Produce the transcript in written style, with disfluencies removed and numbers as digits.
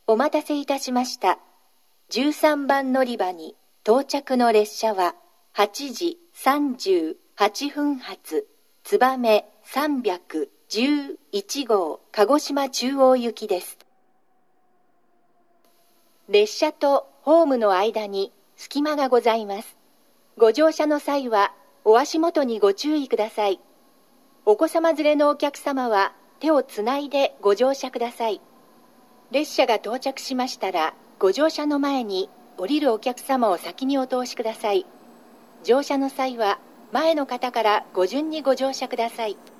お待たせいたしました。13番乗り場に到着の列車は8時38分発、つばめ311号鹿児島中央行きです。列車とホームの間に隙間がございます。ご乗車の際はお足元にご注意ください。お子様連れのお客様は手をつないでご乗車ください。列車が到着しましたら、ご乗車の前に降りるお客様を先にお通しください。乗車の際は前の方からご順にご乗車ください。